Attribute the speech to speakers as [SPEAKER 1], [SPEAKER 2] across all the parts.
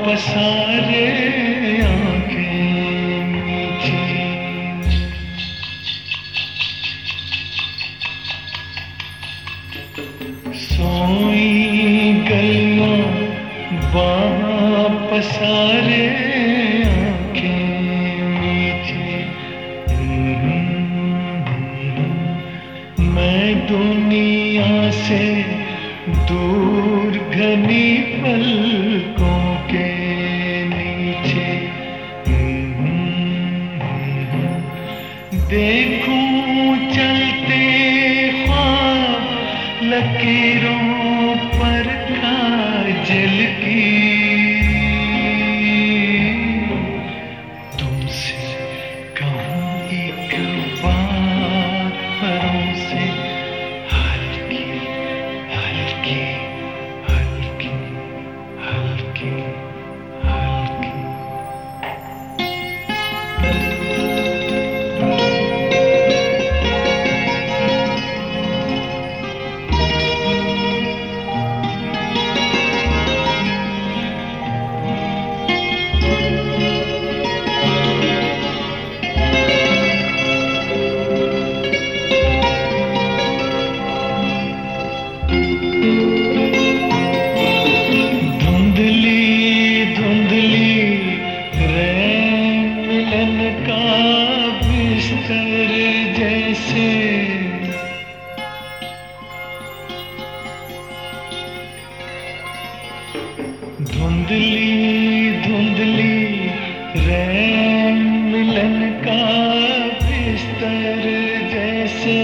[SPEAKER 1] पसारे आंखें मीठी, सोई गलियां बाहां पसारे आंखें मीठी। मैं दुनिया से दूर घनी पलकों के नीचे देखूं चलते ख्वाब लकीरों पर काजल की। तुमसे कहूं एक बात परों से हल्की हल्की हल्की हल्की हल्की। धुंधली धुंधली रैन मिलन का बिस्तर जैसे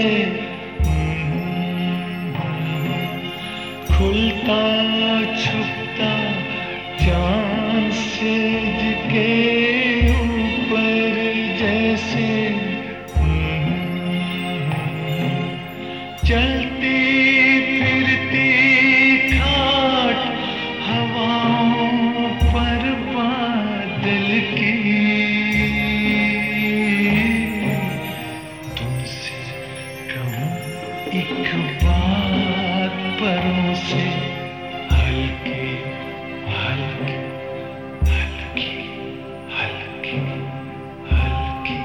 [SPEAKER 1] खुलता छुपता चांद सेज के ऊपर जैसे चलती फिरती खाट हवाओं पर बादल की। तुमसे कहूं एक बात परों से हल्की हल्की हल्की हल्की हल्की।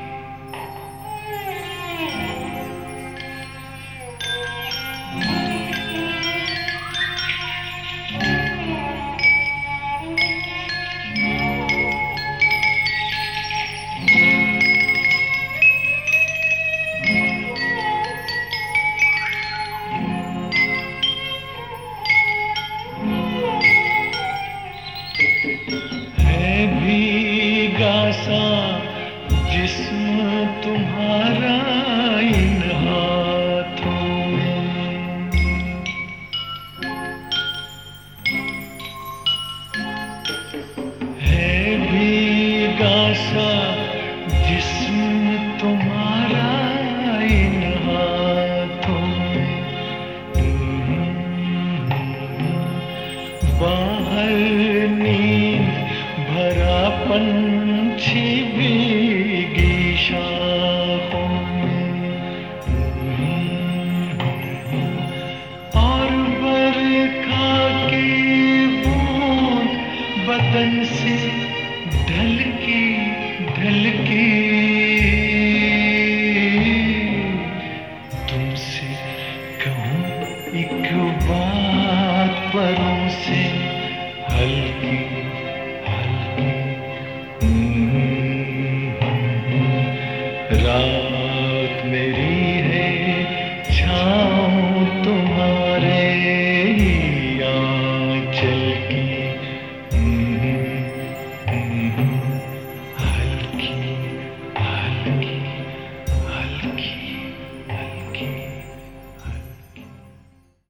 [SPEAKER 1] है भीगा सा जिस्म तुम्हारा इन हाथों में, है भीगा सा जिस्म तुम्हारा इन हाथों में। बाहर नींद भरा पंछी